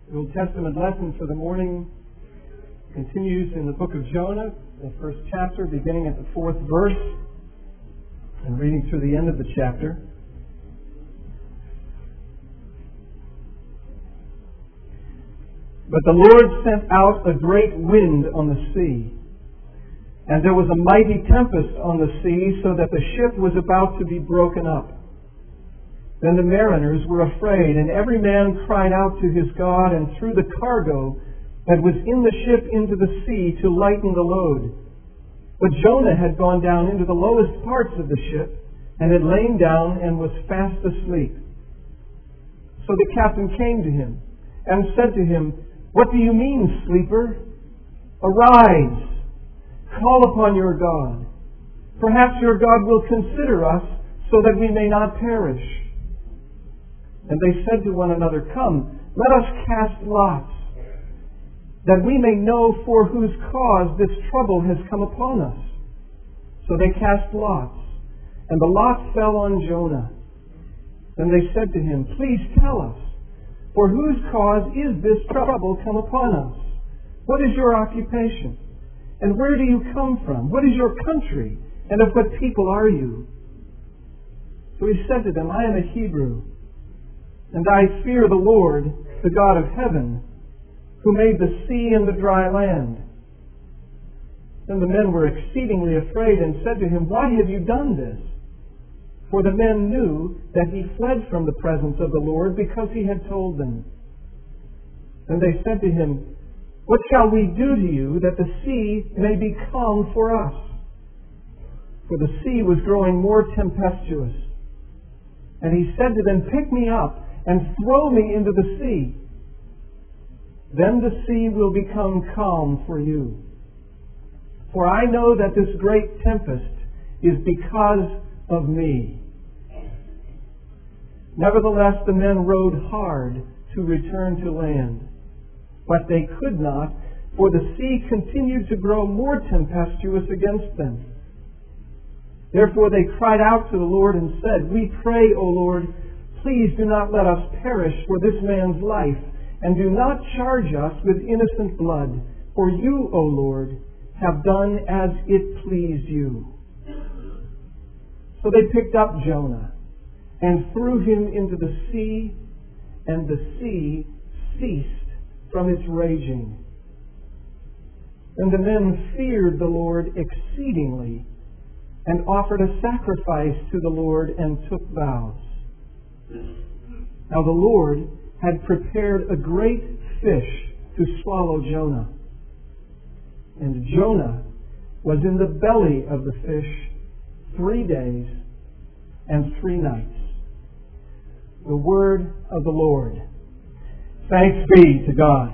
The Old Testament lesson for the morning continues in the book of Jonah, the first chapter, beginning at the 4th verse and reading through the end of the chapter. But the Lord sent out a great wind on the sea, and there was a mighty tempest on the sea, so that the ship was about to be broken up. Then the mariners were afraid, and every man cried out to his God, and threw the cargo that was in the ship into the sea to lighten the load. But Jonah had gone down into the lowest parts of the ship, and had lain down and was fast asleep. So the captain came to him, and said to him, "What do you mean, sleeper? Arise, call upon your God. Perhaps your God will consider us, so that we may not perish." And they said to one another, "Come, let us cast lots, that we may know for whose cause this trouble has come upon us." So they cast lots, and the lot fell on Jonah. Then they said to him, "Please tell us, for whose cause is this trouble come upon us? What is your occupation? And where do you come from? What is your country? And of what people are you?" So he said to them, "I am a Hebrew, and I fear the Lord, the God of heaven, who made the sea and the dry land." Then the men were exceedingly afraid and said to him, "Why have you done this?" For the men knew that he fled from the presence of the Lord, because he had told them. And they said to him, "What shall we do to you, that the sea may be calm for us?" For the sea was growing more tempestuous. And he said to them, "Pick me up and throw me into the sea. Then the sea will become calm for you. For I know that this great tempest is because of me." Nevertheless, the men rowed hard to return to land. But they could not, for the sea continued to grow more tempestuous against them. Therefore they cried out to the Lord and said, "We pray, O Lord, please do not let us perish for this man's life, and do not charge us with innocent blood. For you, O Lord, have done as it pleased you." So they picked up Jonah and threw him into the sea, and the sea ceased from its raging. And the men feared the Lord exceedingly, and offered a sacrifice to the Lord and took vows. Now the Lord had prepared a great fish to swallow Jonah. And Jonah was in the belly of the fish 3 days and 3 nights. The word of the Lord. Thanks be to God.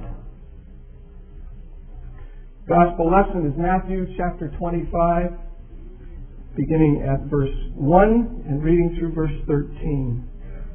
Gospel lesson is Matthew chapter 25, beginning at verse 1 and reading through verse 13.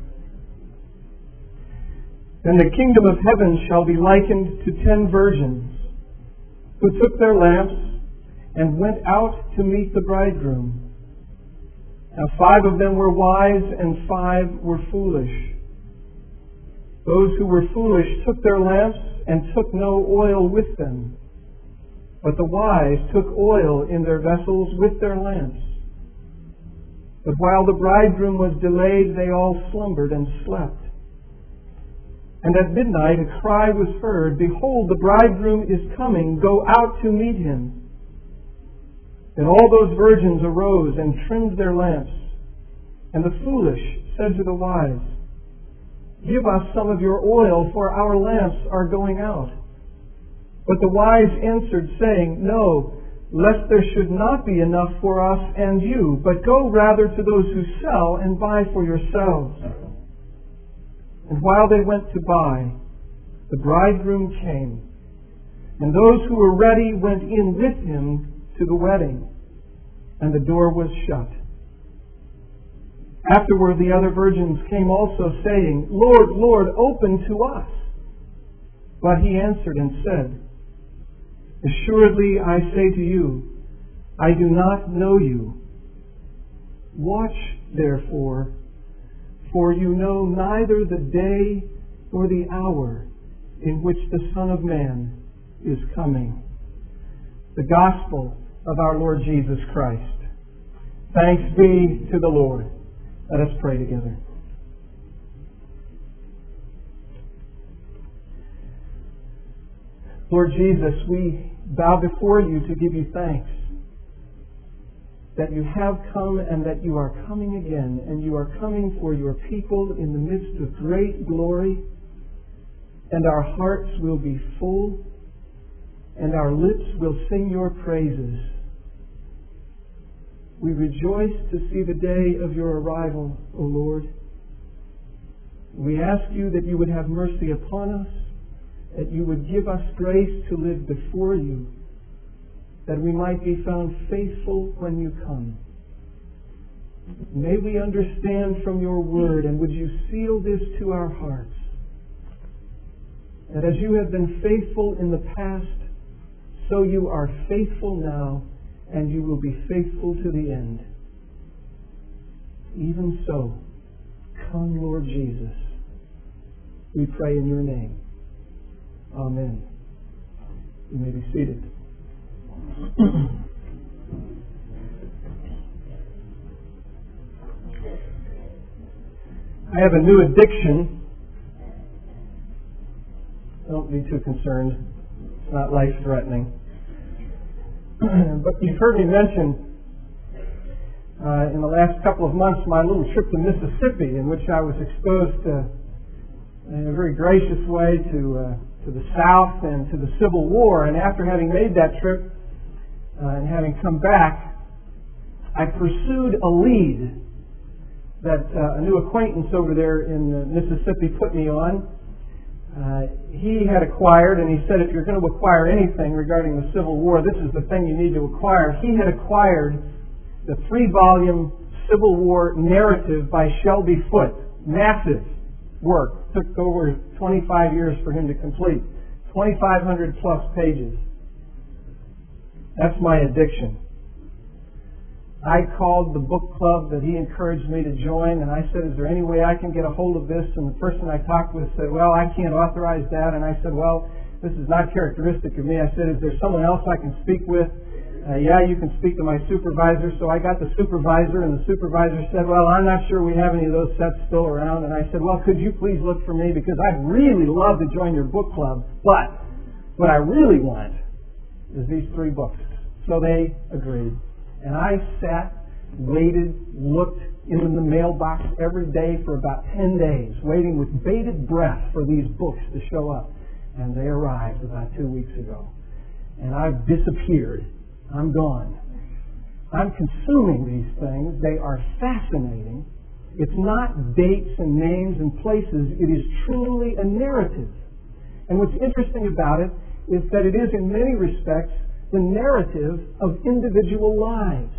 "Then the kingdom of heaven shall be likened to 10 virgins, who took their lamps and went out to meet the bridegroom. Now 5 of them were wise, and 5 were foolish. Those who were foolish took their lamps and took no oil with them. But the wise took oil in their vessels with their lamps. But while the bridegroom was delayed, they all slumbered and slept. And at midnight a cry was heard, 'Behold, the bridegroom is coming, go out to meet him.' Then all those virgins arose and trimmed their lamps. And the foolish said to the wise, 'Give us some of your oil, for our lamps are going out.' But the wise answered, saying, 'No, lest there should not be enough for us and you, but go rather to those who sell and buy for yourselves.' And while they went to buy, the bridegroom came, and those who were ready went in with him to the wedding, and the door was shut. Afterward the other virgins came also, saying, 'Lord, Lord, open to us.' But he answered and said, 'Assuredly I say to you, I do not know you. Watch therefore, for you know neither the day nor the hour in which the Son of Man is coming. The gospel of our Lord Jesus Christ. Thanks be to the Lord. Let us pray together. Lord Jesus, we bow before you to give you thanks that you have come and that you are coming again, and you are coming for your people in the midst of great glory, and our hearts will be full, and our lips will sing your praises. We rejoice to see the day of your arrival, O Lord. We ask you that you would have mercy upon us, that you would give us grace to live before you, that we might be found faithful when you come. May we understand from your word, and would you seal this to our hearts, that as you have been faithful in the past, so you are faithful now, and you will be faithful to the end. Even so, come, Lord Jesus. We pray in your name. Amen. You may be seated. I have a new addiction. Don't be too concerned. It's not life-threatening. But you've heard me mention in the last couple of months my little trip to Mississippi, in which I was exposed in a very gracious way to the South and to the Civil War. And after having made that trip and having come back, I pursued a lead that a new acquaintance over there in Mississippi put me on. He had acquired, and he said, if you're going to acquire anything regarding the Civil War, this is the thing you need to acquire. He had acquired the 3-volume Civil War narrative by Shelby Foote. Massive work. Took over 25 years for him to complete. 2,500 plus pages. That's my addiction. I called the book club that he encouraged me to join, and I said, is there any way I can get a hold of this? And the person I talked with said, well, I can't authorize that. And I said, well, this is not characteristic of me. I said, is there someone else I can speak with? Yeah, you can speak to my supervisor. So I got the supervisor, and the supervisor said, well, I'm not sure we have any of those sets still around. And I said, well, could you please look for me, because I'd really love to join your book club, but what I really want is these 3 books. So they agreed. And I sat, waited, looked in the mailbox every day for about 10 days, waiting with bated breath for these books to show up. And they arrived about 2 weeks ago. And I've disappeared. I'm gone. I'm consuming these things. They are fascinating. It's not dates and names and places. It is truly a narrative. And what's interesting about it is that it is, in many respects, the narrative of individual lives.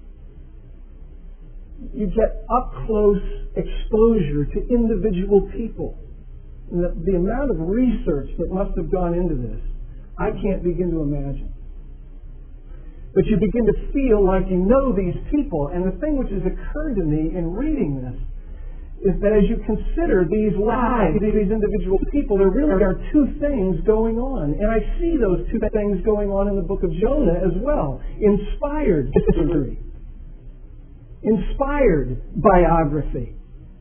You get up-close exposure to individual people. And the amount of research that must have gone into this, I can't begin to imagine. But you begin to feel like you know these people. And the thing which has occurred to me in reading this is that as you consider these lives, these individual people, there really are 2 things going on. And I see those 2 things going on in the book of Jonah as well. Inspired history. Inspired biography.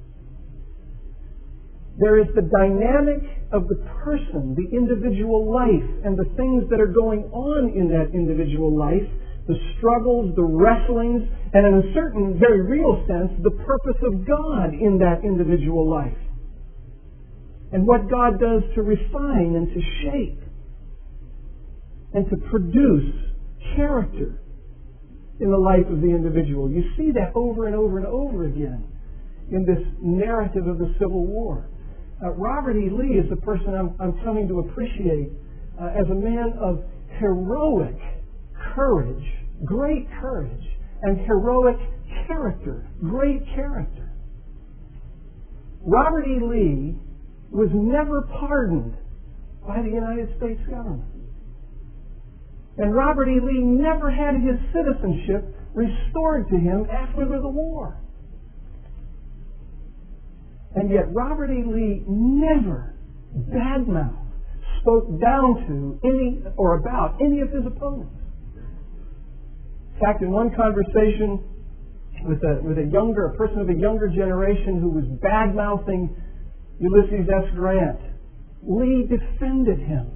There is the dynamic of the person, the individual life, and the things that are going on in that individual life, the struggles, the wrestlings, and in a certain, very real sense, the purpose of God in that individual life. And what God does to refine and to shape and to produce character in the life of the individual. You see that over and over and over again in this narrative of the Civil War. Robert E. Lee is the person I'm coming to appreciate as a man of heroic courage, great courage, and heroic character, great character. Robert E. Lee was never pardoned by the United States government. And Robert E. Lee never had his citizenship restored to him after the war. And yet Robert E. Lee never badmouthed spoke down to any or about any of his opponents. In fact, in one conversation with a person of a younger generation who was bad-mouthing Ulysses S. Grant, Lee defended him.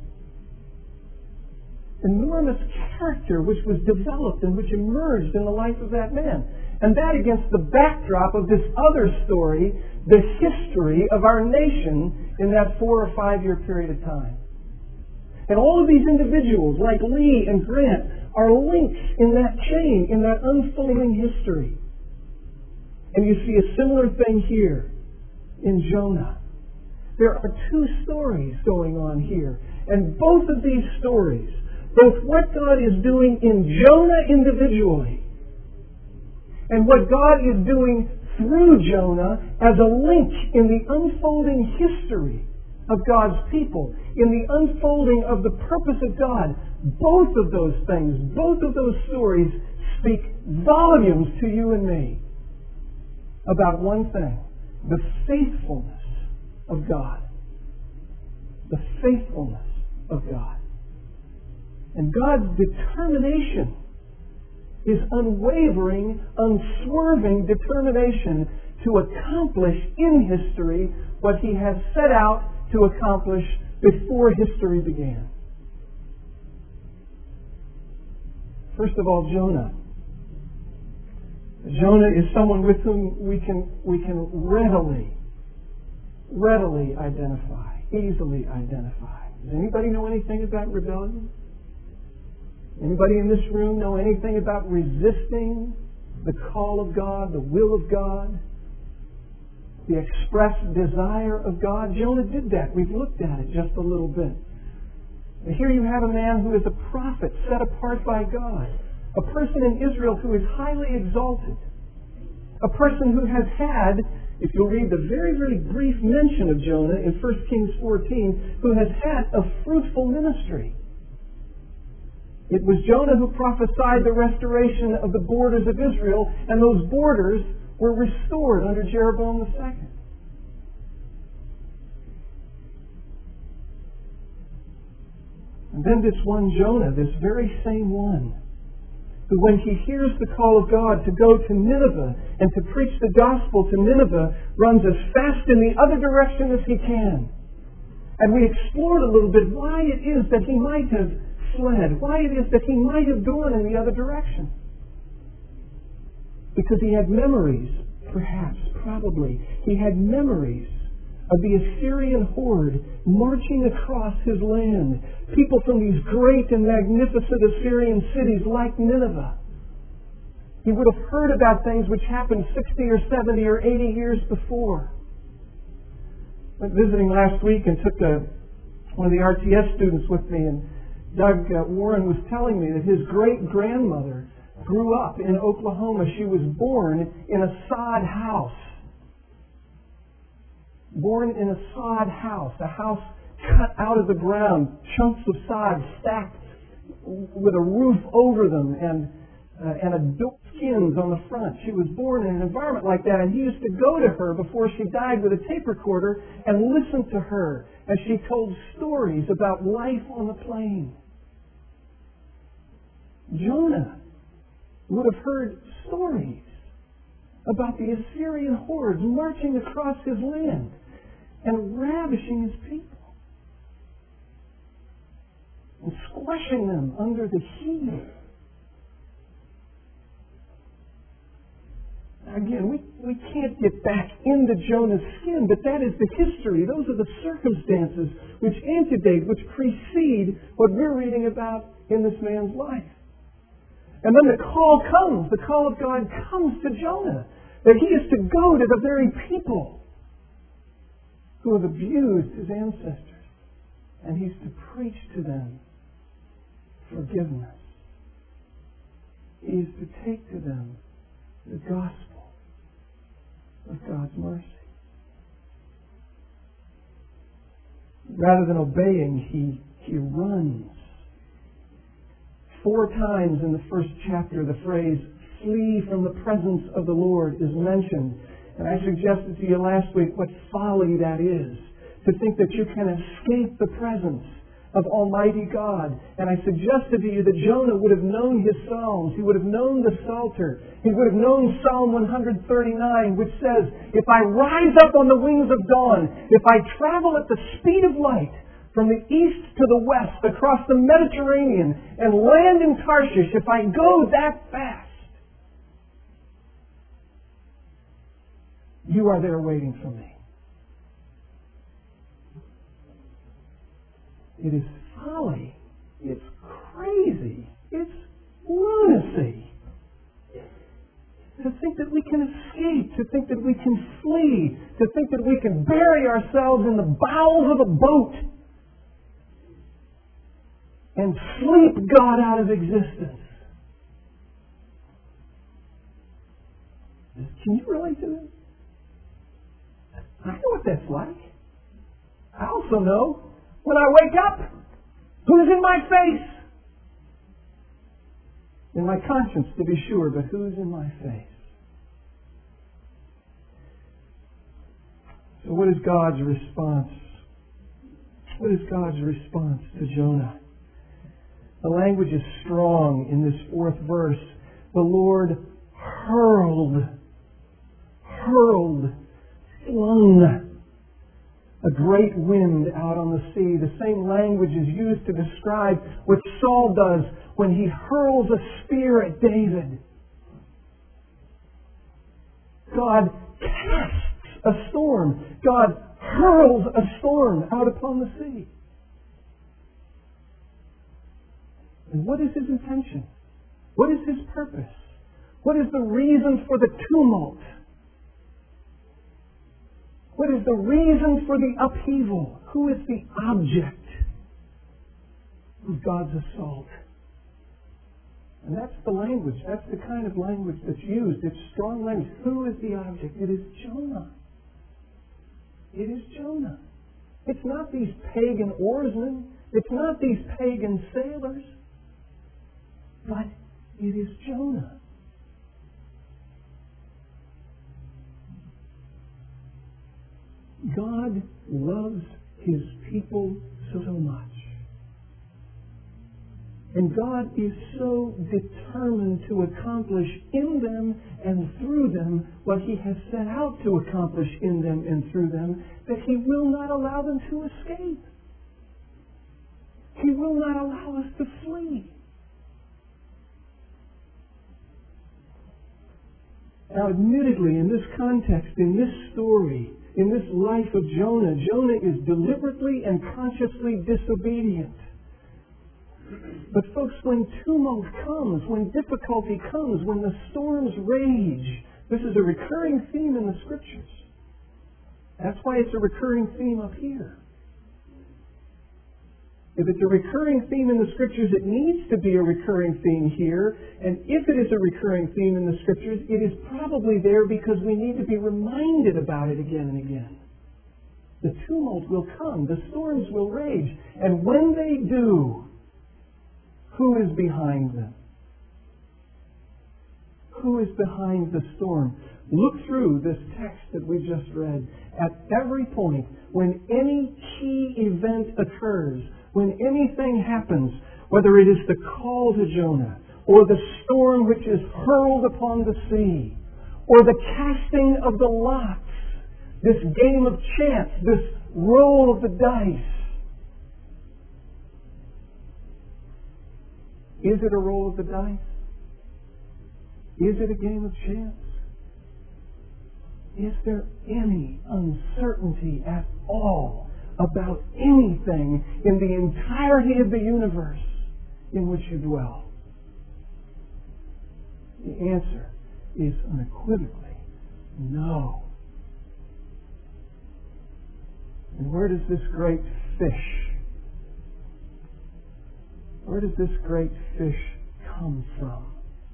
Enormous character which was developed and which emerged in the life of that man. And that against the backdrop of this other story, the history of our nation in that 4 or 5 year period of time. And all of these individuals, like Lee and Grant, are links in that chain, in that unfolding history. And you see a similar thing here in Jonah. There are two stories going on here. And both of these stories, both what God is doing in Jonah individually and what God is doing through Jonah as a link in the unfolding history of God's people, in the unfolding of the purpose of God, both of those things, both of those stories speak volumes to you and me about one thing: the faithfulness of God. The faithfulness of God. And God's determination is unwavering, unswerving determination to accomplish in history what He has set out to accomplish before history began. First of all, Jonah. Jonah is someone with whom we can readily identify, easily identify. Does anybody know anything about rebellion? Anybody in this room know anything about resisting the call of God, the will of God, the expressed desire of God? Jonah did that. We've looked at it just a little bit. And here you have a man who is a prophet set apart by God, a person in Israel who is highly exalted, a person who has had, if you'll read the very, very brief mention of Jonah in 1 Kings 14, who has had a fruitful ministry. It was Jonah who prophesied the restoration of the borders of Israel, and those borders were restored under Jeroboam II. And then this one Jonah, this very same one, who when he hears the call of God to go to Nineveh and to preach the gospel to Nineveh, runs as fast in the other direction as he can. And we explored a little bit why it is that he might have fled, why it is that he might have gone in the other direction. Because he had memories, perhaps, probably, he had memories of the Assyrian horde marching across his land. People from these great and magnificent Assyrian cities like Nineveh. He would have heard about things which happened 60 or 70 or 80 years before. I went visiting last week and took one of the RTS students with me, and Doug Warren was telling me that his great-grandmother grew up in Oklahoma. She was born in a sod house. Born in a sod house, a house cut out of the ground, chunks of sod stacked with a roof over them and adult skins on the front. She was born in an environment like that, and he used to go to her before she died with a tape recorder and listen to her as she told stories about life on the plain. Jonah would have heard stories about the Assyrian hordes marching across his land and ravishing his people and squashing them under the heel. Again, we can't get back into Jonah's skin, but that is the history. Those are the circumstances which antedate, which precede what we're reading about in this man's life. And then the call of God comes to Jonah, that he is to go to the very people who have abused his ancestors, and he's to preach to them forgiveness. He is to take to them the gospel of God's mercy. Rather than obeying, he runs. 4 times in the first chapter, the phrase, flee from the presence of the Lord, is mentioned. And I suggested to you last week what folly that is, to think that you can escape the presence of Almighty God. And I suggested to you that Jonah would have known his Psalms. He would have known the Psalter. He would have known Psalm 139, which says, "If I rise up on the wings of dawn, if I travel at the speed of light, from the east to the west, across the Mediterranean, and land in Tarshish, if I go that fast, you are there waiting for me." It is folly. It's crazy. It's lunacy to think that we can escape, to think that we can flee, to think that we can bury ourselves in the bowels of a boat and sleep God out of existence. Can you relate to it? I know what that's like. I also know when I wake up, who's in my face? In my conscience, to be sure, but who's in my face? So what is God's response? What is God's response to Jonah? The language is strong in this fourth verse. The Lord hurled, flung a great wind out on the sea. The same language is used to describe what Saul does when he hurls a spear at David. God casts a storm. God hurls a storm out upon the sea. And what is his intention? What is his purpose? What is the reason for the tumult? What is the reason for the upheaval? Who is the object of God's assault? And that's the language. That's the kind of language that's used. It's strong language. Who is the object? It is Jonah. It is Jonah. It's not these pagan oarsmen. It's not these pagan sailors. But it is Jonah. God loves His people so much. And God is so determined to accomplish in them and through them what He has set out to accomplish in them and through them, that He will not allow them to escape. He will not allow us to flee. Now, admittedly, in this context, in this story, in this life of Jonah, Jonah is deliberately and consciously disobedient. But folks, when tumult comes, when difficulty comes, when the storms rage, this is a recurring theme in the Scriptures. That's why it's a recurring theme up here. If it's a recurring theme in the Scriptures, it needs to be a recurring theme here. And if it is a recurring theme in the Scriptures, it is probably there because we need to be reminded about it again and again. The tumult will come. The storms will rage. And when they do, who is behind them? Who is behind the storm? Look through this text that we just read. At every point, when any key event occurs, when anything happens, whether it is the call to Jonah, or the storm which is hurled upon the sea, or the casting of the lots, this game of chance, this roll of the dice, is it a roll of the dice? Is it a game of chance? Is there any uncertainty at all about anything in the entirety of the universe in which you dwell? The answer is unequivocally no. And where does this great fish come from?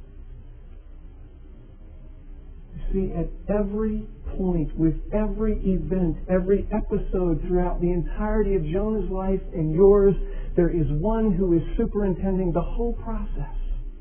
See, at every point, with every event, every episode throughout the entirety of Jonah's life and yours, there is one who is superintending the whole process.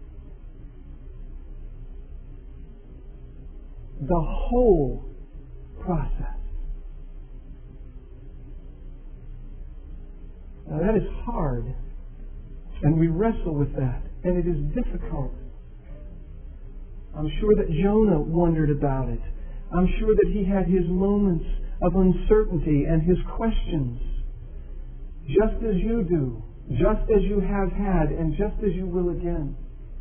The whole process. Now that is hard, and we wrestle with that, and it is difficult. I'm sure that Jonah wondered about it. I'm sure that he had his moments of uncertainty and his questions, just as you do, just as you have had, and just as you will again.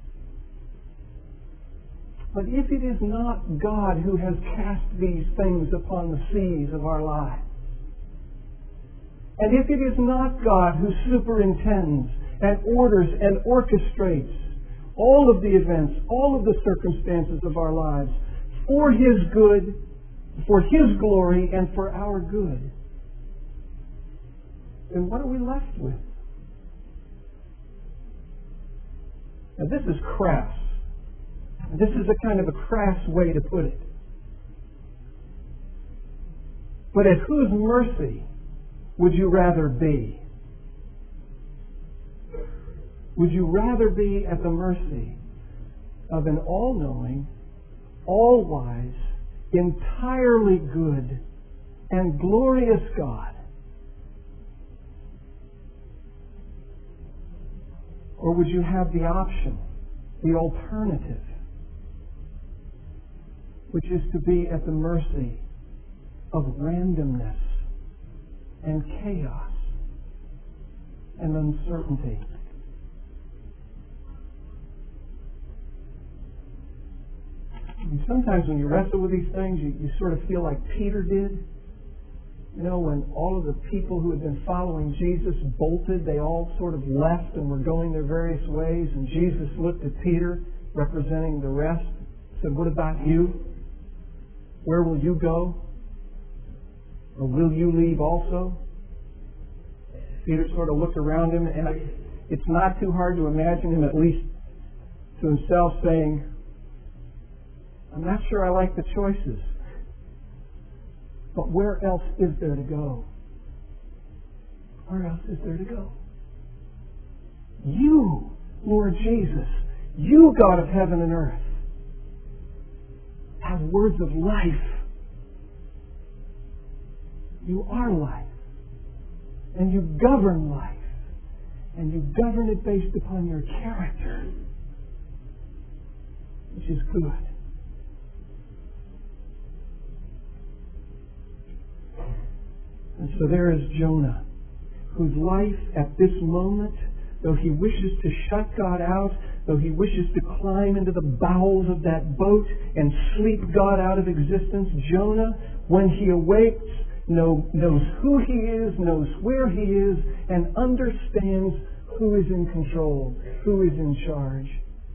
But if it is not God who has cast these things upon the seas of our lives, and if it is not God who superintends and orders and orchestrates all of the events, all of the circumstances of our lives for His good, for His glory, and for our good, then what are we left with? Now this is crass. This is a kind of a crass way to put it. But at whose mercy would you rather be? Would you rather be at the mercy of an all-knowing, all-wise, entirely good, and glorious God? Or would you have the option, the alternative, which is to be at the mercy of randomness and chaos and uncertainty? And sometimes when you wrestle with these things, you sort of feel like Peter did. You know, when all of the people who had been following Jesus bolted, they all sort of left and were going their various ways, and Jesus looked at Peter, representing the rest, said, "What about you? Where will you go? Or will you leave also?" Peter sort of looked around him, and it's not too hard to imagine him, at least to himself, saying, "I'm not sure I like the choices, but where else is there to go? Where else is there to go? You, Lord Jesus, you, God of heaven and earth, have words of life. You are life. And you govern life. And you govern it based upon your character, which is good." And so there is Jonah, whose life at this moment, though he wishes to shut God out, though he wishes to climb into the bowels of that boat and sleep God out of existence, Jonah, when he awakes, knows who he is, knows where he is, and understands who is in control, who is in charge.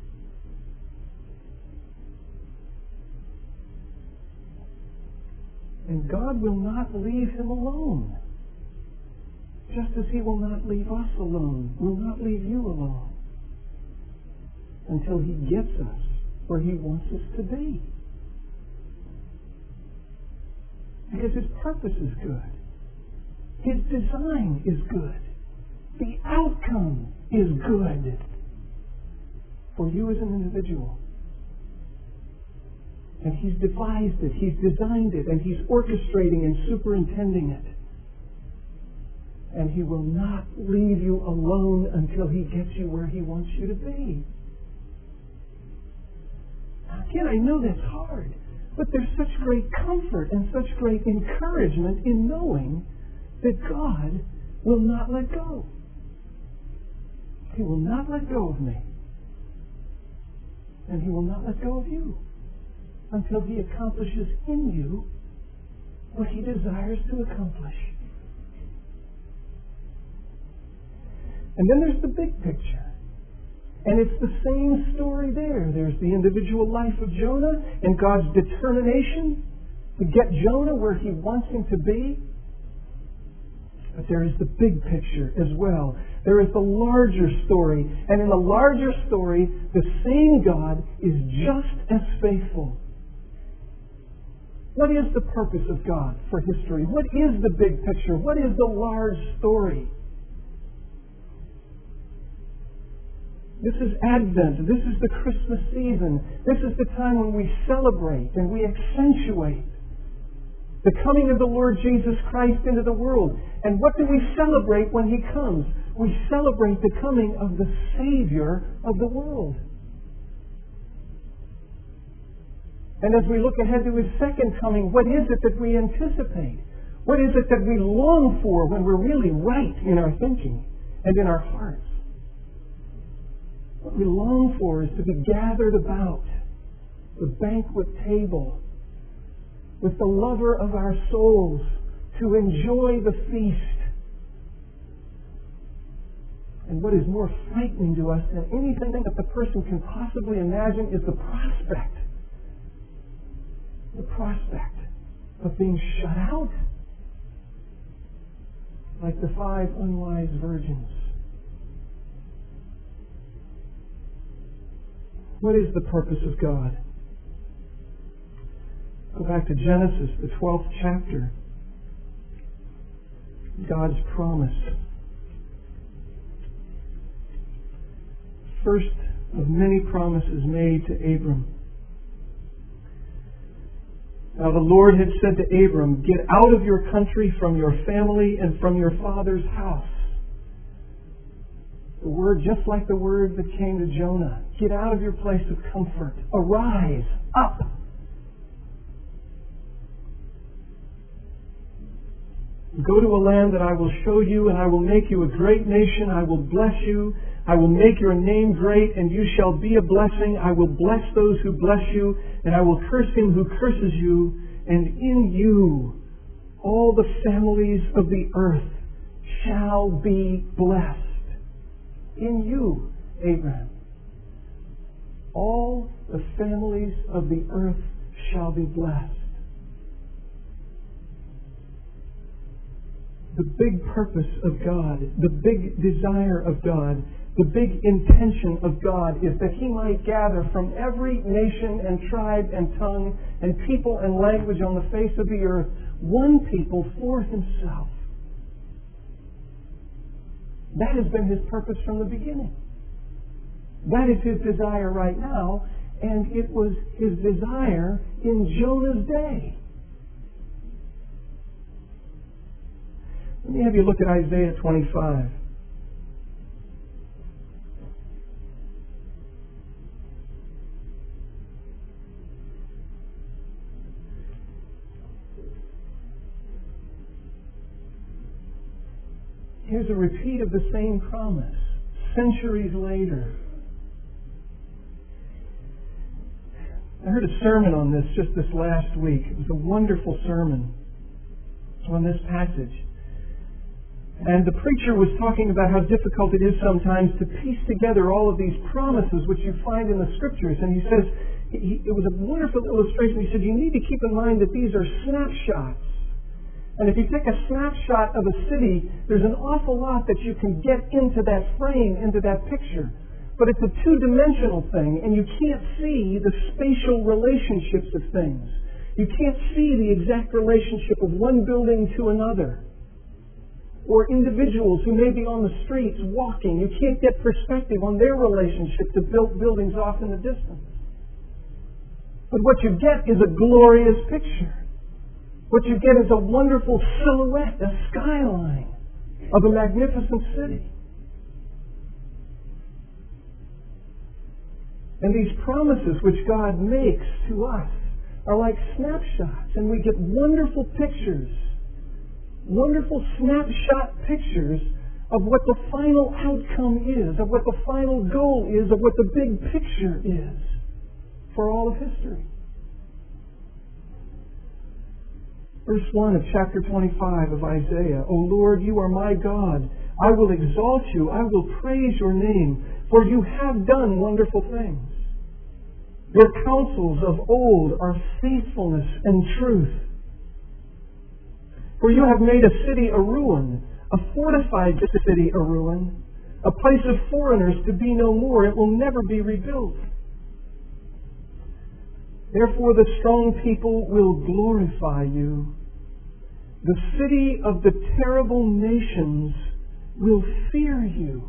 And God will not leave him alone. Just as He will not leave us alone, will not leave you alone, until He gets us where He wants us to be. Because His purpose is good. His design is good. The outcome is good for you as an individual. And He's devised it, He's designed it, and He's orchestrating and superintending it. And He will not leave you alone until He gets you where He wants you to be. Again, I know that's hard, but there's such great comfort and such great encouragement in knowing that God will not let go. He will not let go of me. And He will not let go of you until He accomplishes in you what He desires to accomplish. And then there's the big picture. And it's the same story there. There's the individual life of Jonah and God's determination to get Jonah where He wants him to be. But there is the big picture as well. There is the larger story. And in the larger story, the same God is just as faithful. What is the purpose of God for history? What is the big picture? What is the large story? This is Advent. This is the Christmas season. This is the time when we celebrate and we accentuate The coming of the Lord Jesus Christ into the world. And what do we celebrate when He comes? We celebrate the coming of the Savior of the world. And as we look ahead to His second coming, what is it that we anticipate? What is it that we long for when we're really right in our thinking and in our hearts? What we long for is to be gathered about the banquet table with the lover of our souls, to enjoy the feast. And what is more frightening to us than anything that the person can possibly imagine is the prospect of being shut out like the 5 unwise virgins. What is the purpose of God? Go back to Genesis, the 12th chapter. God's promise. First of many promises made to Abram. Now the Lord had said to Abram, "Get out of your country, from your family, and from your father's house." The word, just like the word that came to Jonah. Get out of your place of comfort. Arise, up. Go to a land that I will show you, and I will make you a great nation. I will bless you. I will make your name great, and you shall be a blessing. I will bless those who bless you, and I will curse him who curses you. And in you all the families of the earth shall be blessed. In you, Abraham, all the families of the earth shall be blessed. The big purpose of God, the big desire of God, the big intention of God is that He might gather from every nation and tribe and tongue and people and language on the face of the earth one people for Himself. That has been His purpose from the beginning. That is His desire right now, and it was His desire in Jonah's day. Let me have you look at Isaiah 25. Here's a repeat of the same promise, centuries later. I heard a sermon on this just this last week. It was a wonderful sermon on this passage. And the preacher was talking about how difficult it is sometimes to piece together all of these promises which you find in the Scriptures. And he says, it was a wonderful illustration. He said, you need to keep in mind that these are snapshots. And if you take a snapshot of a city, there's an awful lot that you can get into that frame, into that picture. But it's a two-dimensional thing, and you can't see the spatial relationships of things. You can't see the exact relationship of one building to another. Or individuals who may be on the streets walking. You can't get perspective on their relationship to buildings off in the distance. But what you get is a glorious picture. What you get is a wonderful silhouette, a skyline of a magnificent city. And these promises which God makes to us are like snapshots, and we get wonderful pictures. Wonderful snapshot pictures of what the final outcome is, of what the final goal is, of what the big picture is for all of history. Verse 1 of chapter 25 of Isaiah, O Lord, you are my God. I will exalt you. I will praise your name, for you have done wonderful things. Your counsels of old are faithfulness and truth. For you have made a city a ruin, a fortified city a ruin, a place of foreigners to be no more. It will never be rebuilt. Therefore the strong people will glorify you. The city of the terrible nations will fear you.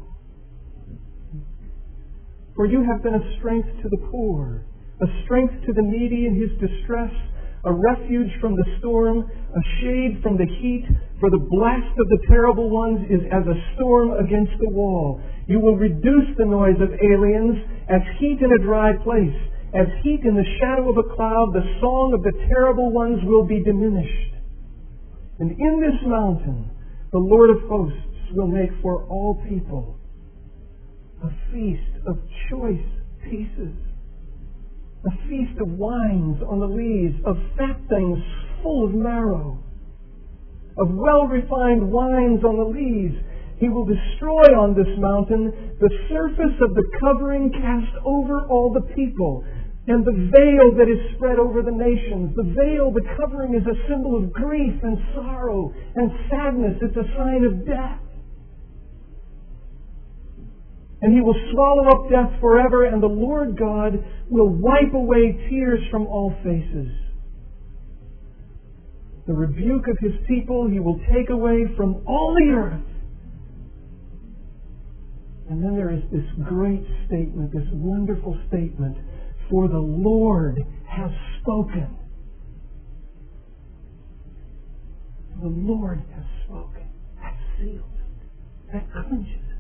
For you have been a strength to the poor, a strength to the needy in his distress, a refuge from the storm, a shade from the heat, for the blast of the terrible ones is as a storm against the wall. You will reduce the noise of aliens as heat in a dry place. As heat in the shadow of a cloud, the song of the terrible ones will be diminished. And in this mountain, the Lord of hosts will make for all people a feast of choice pieces, a feast of wines on the lees, of fat things full of marrow, of well-refined wines on the lees. He will destroy on this mountain the surface of the covering cast over all the people, and the veil that is spread over the nations. The veil, the covering, is a symbol of grief and sorrow and sadness. It's a sign of death. And He will swallow up death forever, and the Lord God will wipe away tears from all faces. The rebuke of His people He will take away from all the earth. And then there is this great statement, this wonderful statement, for the Lord has spoken. The Lord has spoken. That seals it. That clinches it.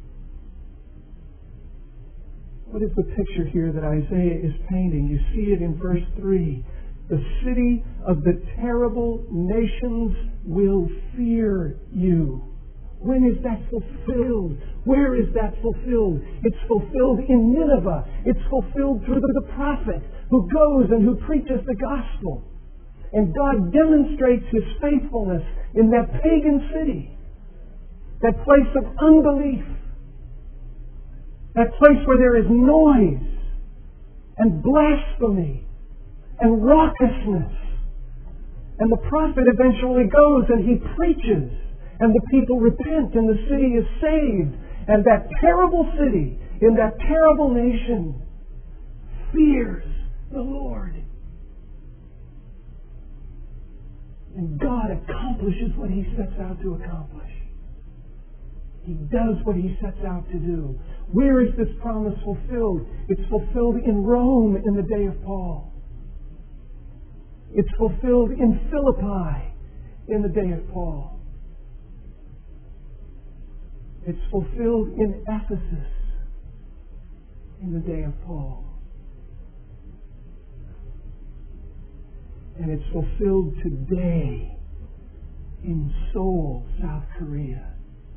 What is the picture here that Isaiah is painting? You see it in verse 3. The city of the terrible nations will fear you. When is that fulfilled? Where is that fulfilled? It's fulfilled in Nineveh. It's fulfilled through the prophet who goes and who preaches the gospel. And God demonstrates His faithfulness in that pagan city, that place of unbelief, that place where there is noise and blasphemy and raucousness. And the prophet eventually goes and he preaches. And the people repent, and the city is saved. And that terrible city, in that terrible nation, fears the Lord. And God accomplishes what He sets out to accomplish. He does what He sets out to do. Where is this promise fulfilled? It's fulfilled in Rome in the day of Paul. It's fulfilled in Philippi in the day of Paul. It's fulfilled in Ephesus in the day of Paul. And it's fulfilled today in Seoul, South Korea.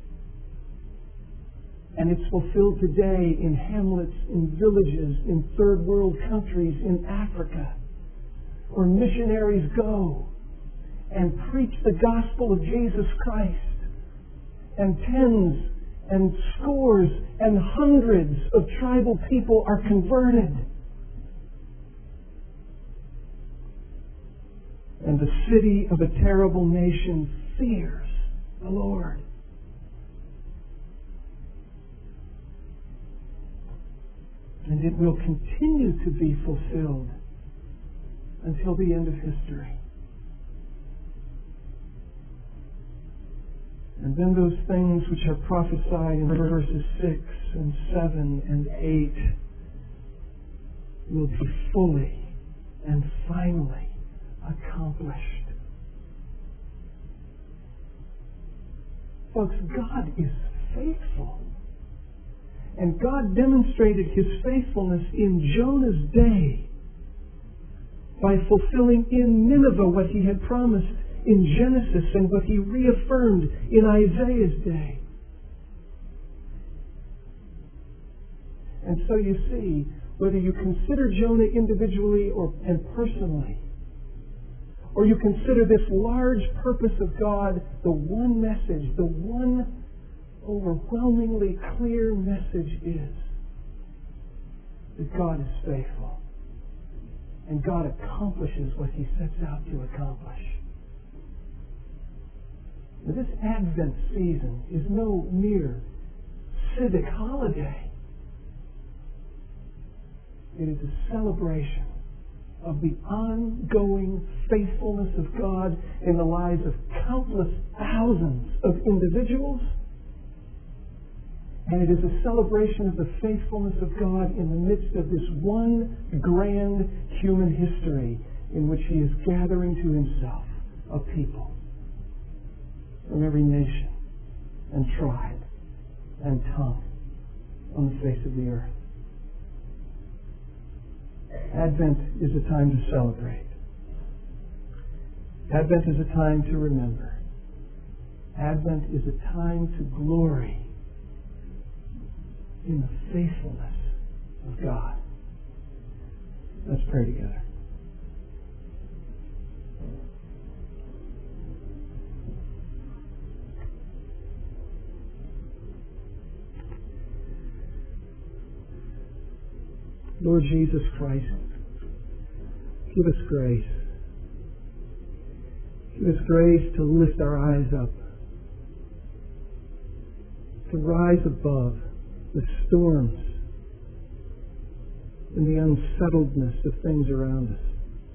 And it's fulfilled today in hamlets, in villages, in third world countries, in Africa, where missionaries go and preach the gospel of Jesus Christ. And tens and scores and hundreds of tribal people are converted. And the city of a terrible nation fears the Lord. And it will continue to be fulfilled until the end of history. And then those things which are prophesied in verses 6 and 7 and 8 will be fully and finally accomplished. Folks, God is faithful. And God demonstrated His faithfulness in Jonah's day by fulfilling in Nineveh what He had promised in Genesis and what He reaffirmed in Isaiah's day. And so you see, whether you consider Jonah individually and personally, or you consider this large purpose of God, the one message, the one overwhelmingly clear message is that God is faithful. And God accomplishes what He sets out to accomplish. Now, this Advent season is no mere civic holiday. It is a celebration of the ongoing faithfulness of God in the lives of countless thousands of individuals. And it is a celebration of the faithfulness of God in the midst of this one grand human history in which He is gathering to Himself a people from every nation and tribe and tongue on the face of the earth. Advent is a time to celebrate. Advent is a time to remember. Advent is a time to glory in the faithfulness of God. Let's pray together. Lord Jesus Christ, give us grace. Give us grace to lift our eyes up, to rise above the storms and the unsettledness of things around us,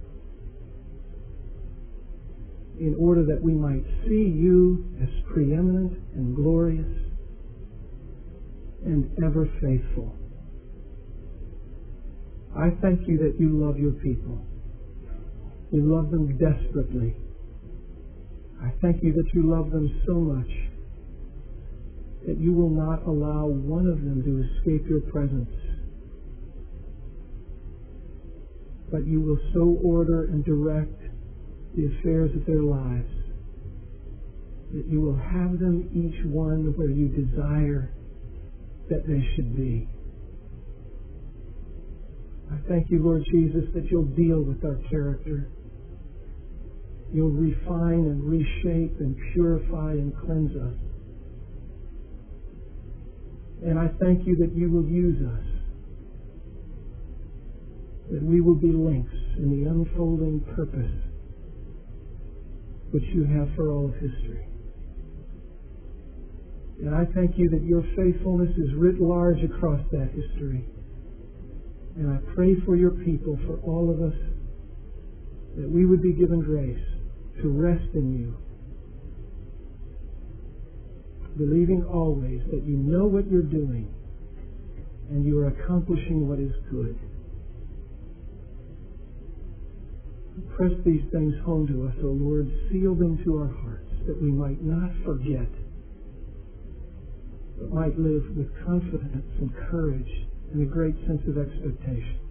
in order that we might see You as preeminent and glorious and ever faithful. I thank You that You love Your people. You love them desperately. I thank You that You love them so much that You will not allow one of them to escape Your presence, but You will so order and direct the affairs of their lives that You will have them each one where You desire that they should be. I thank You, Lord Jesus, that You'll deal with our character. You'll refine and reshape and purify and cleanse us. And I thank You that You will use us, that we will be links in the unfolding purpose which You have for all of history. And I thank You that Your faithfulness is writ large across that history. And I pray for Your people, for all of us, that we would be given grace to rest in You, believing always that You know what You're doing and You are accomplishing what is good. Press these things home to us, O Lord. Seal them to our hearts, that we might not forget, but might live with confidence and courage and a great sense of expectation.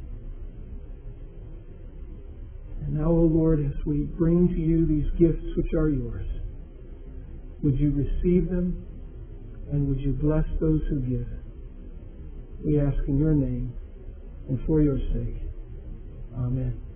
And now, O Lord, as we bring to You these gifts which are Yours, would You receive them and would You bless those who give? We ask in Your name and for Your sake. Amen.